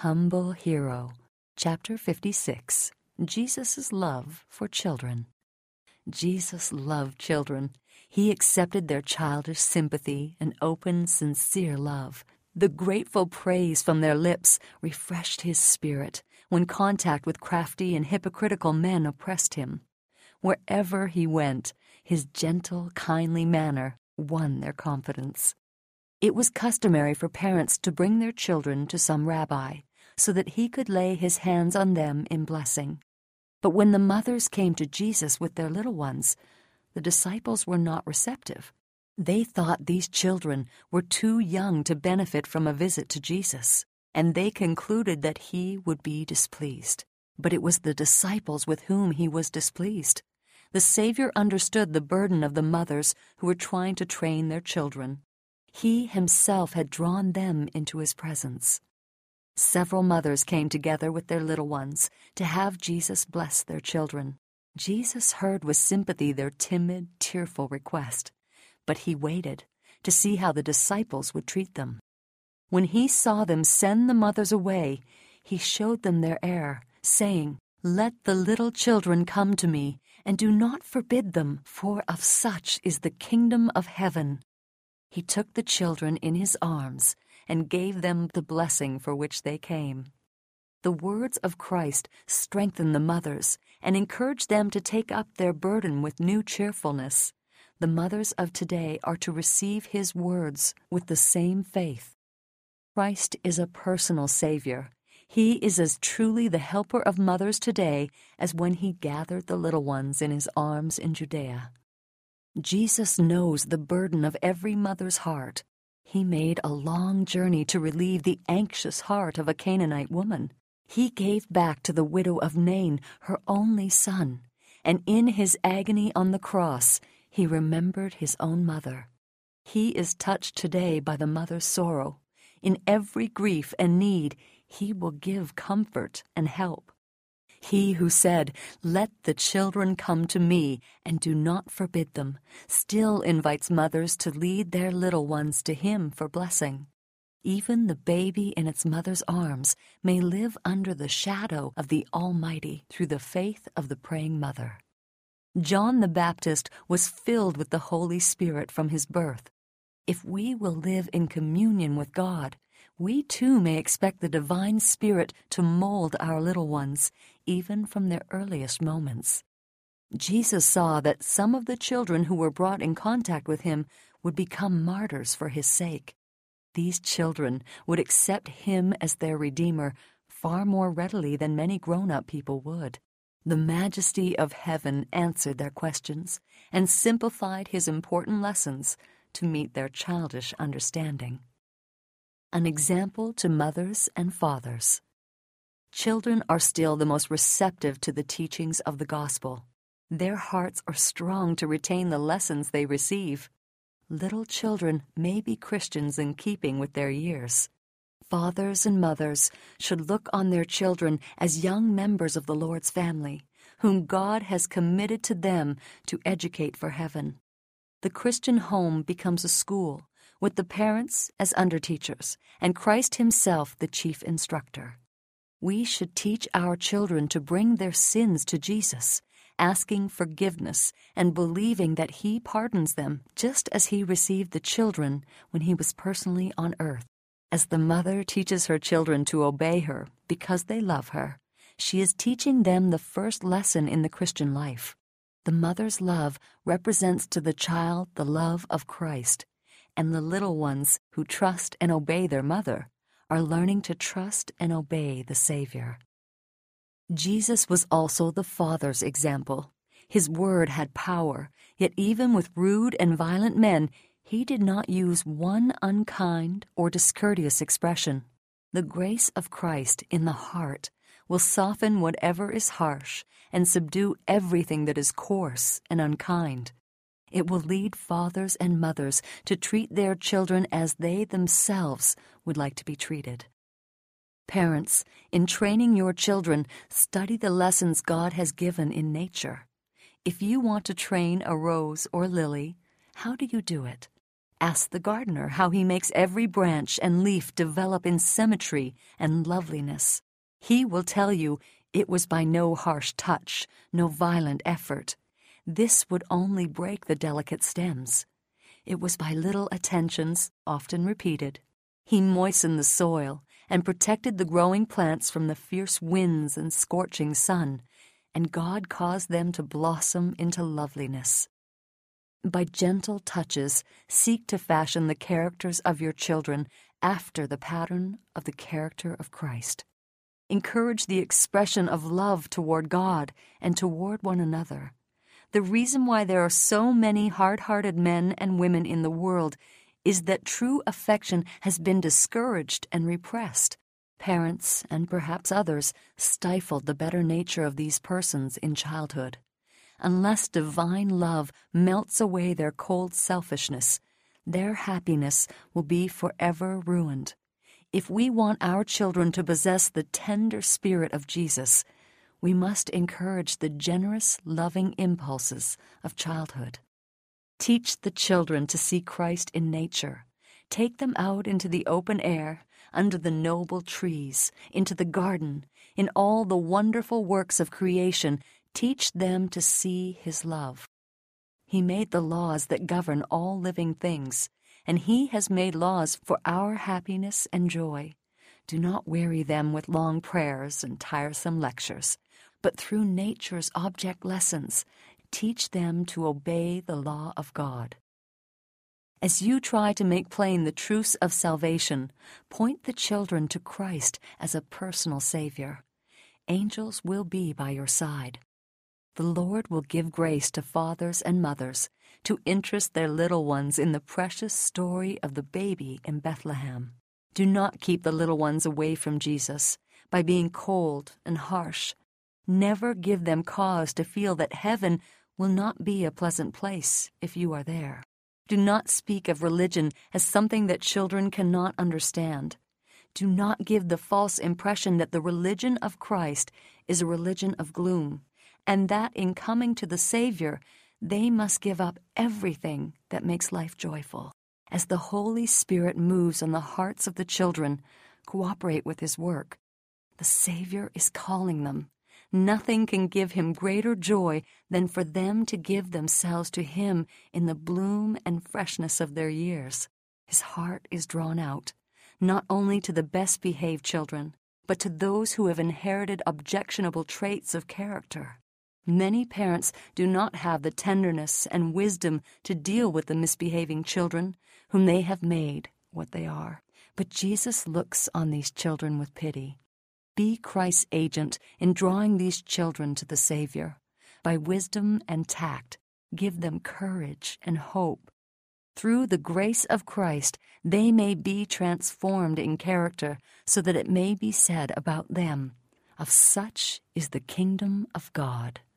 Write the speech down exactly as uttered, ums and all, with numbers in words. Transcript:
Humble Hero, Chapter fifty-six, Jesus' Love for Children. Jesus loved children. He accepted their childish sympathy and open, sincere love. The grateful praise from their lips refreshed his spirit when contact with crafty and hypocritical men oppressed him. Wherever he went, his gentle, kindly manner won their confidence. It was customary for parents to bring their children to some rabbi so that he could lay his hands on them in blessing. But when the mothers came to Jesus with their little ones, the disciples were not receptive. They thought these children were too young to benefit from a visit to Jesus, and they concluded that he would be displeased. But it was the disciples with whom he was displeased. The Savior understood the burden of the mothers who were trying to train their children. He himself had drawn them into his presence. Several mothers came together with their little ones to have Jesus bless their children. Jesus heard with sympathy their timid, tearful request, but he waited to see how the disciples would treat them. When he saw them send the mothers away, he showed them their error, saying, "Let the little children come to me, and do not forbid them, for of such is the kingdom of heaven." He took the children in his arms and gave them the blessing for which they came. The words of Christ strengthened the mothers and encouraged them to take up their burden with new cheerfulness. The mothers of today are to receive his words with the same faith. Christ is a personal Savior. He is as truly the helper of mothers today as when he gathered the little ones in his arms in Judea. Jesus knows the burden of every mother's heart. He made a long journey to relieve the anxious heart of a Canaanite woman. He gave back to the widow of Nain her only son, and in his agony on the cross, he remembered his own mother. He is touched today by the mother's sorrow. In every grief and need, he will give comfort and help. He who said, "Let the children come to me, and do not forbid them," still invites mothers to lead their little ones to him for blessing. Even the baby in its mother's arms may live under the shadow of the Almighty through the faith of the praying mother. John the Baptist was filled with the Holy Spirit from his birth. If we will live in communion with God, we too may expect the divine Spirit to mold our little ones, even from their earliest moments. Jesus saw that some of the children who were brought in contact with him would become martyrs for his sake. These children would accept him as their Redeemer far more readily than many grown-up people would. The majesty of heaven answered their questions and simplified his important lessons to meet their childish understanding. An example to mothers and fathers. Children are still the most receptive to the teachings of the gospel. Their hearts are strong to retain the lessons they receive. Little children may be Christians in keeping with their years. Fathers and mothers should look on their children as young members of the Lord's family, whom God has committed to them to educate for heaven. The Christian home becomes a school, with the parents as under-teachers, and Christ himself the chief instructor. We should teach our children to bring their sins to Jesus, asking forgiveness and believing that he pardons them just as he received the children when he was personally on earth. As the mother teaches her children to obey her because they love her, she is teaching them the first lesson in the Christian life. The mother's love represents to the child the love of Christ, and the little ones who trust and obey their mother are learning to trust and obey the Savior. Jesus was also the Father's example. His word had power, yet even with rude and violent men, he did not use one unkind or discourteous expression. The grace of Christ in the heart will soften whatever is harsh and subdue everything that is coarse and unkind. It will lead fathers and mothers to treat their children as they themselves would like to be treated. Parents, in training your children, study the lessons God has given in nature. If you want to train a rose or lily, how do you do it? Ask the gardener how he makes every branch and leaf develop in symmetry and loveliness. He will tell you it was by no harsh touch, no violent effort. This would only break the delicate stems. It was by little attentions, often repeated. He moistened the soil and protected the growing plants from the fierce winds and scorching sun, and God caused them to blossom into loveliness. By gentle touches, seek to fashion the characters of your children after the pattern of the character of Christ. Encourage the expression of love toward God and toward one another. The reason why there are so many hard-hearted men and women in the world is that true affection has been discouraged and repressed. Parents, and perhaps others, stifled the better nature of these persons in childhood. Unless divine love melts away their cold selfishness, their happiness will be forever ruined. If we want our children to possess the tender spirit of Jesus, we must encourage the generous, loving impulses of childhood. Teach the children to see Christ in nature. Take them out into the open air, under the noble trees, into the garden, in all the wonderful works of creation. Teach them to see His love. He made the laws that govern all living things, and He has made laws for our happiness and joy. Do not weary them with long prayers and tiresome lectures, but through nature's object lessons, teach them to obey the law of God. As you try to make plain the truths of salvation, point the children to Christ as a personal Savior. Angels will be by your side. The Lord will give grace to fathers and mothers to interest their little ones in the precious story of the baby in Bethlehem. Do not keep the little ones away from Jesus by being cold and harsh. Never give them cause to feel that heaven will not be a pleasant place if you are there. Do not speak of religion as something that children cannot understand. Do not give the false impression that the religion of Christ is a religion of gloom, and that in coming to the Savior, they must give up everything that makes life joyful. As the Holy Spirit moves on the hearts of the children, cooperate with His work. The Savior is calling them. Nothing can give Him greater joy than for them to give themselves to Him in the bloom and freshness of their years. His heart is drawn out, not only to the best-behaved children, but to those who have inherited objectionable traits of character. Many parents do not have the tenderness and wisdom to deal with the misbehaving children whom they have made what they are. But Jesus looks on these children with pity. Be Christ's agent in drawing these children to the Savior. By wisdom and tact, give them courage and hope. Through the grace of Christ, they may be transformed in character so that it may be said about them, "Of such is the kingdom of God."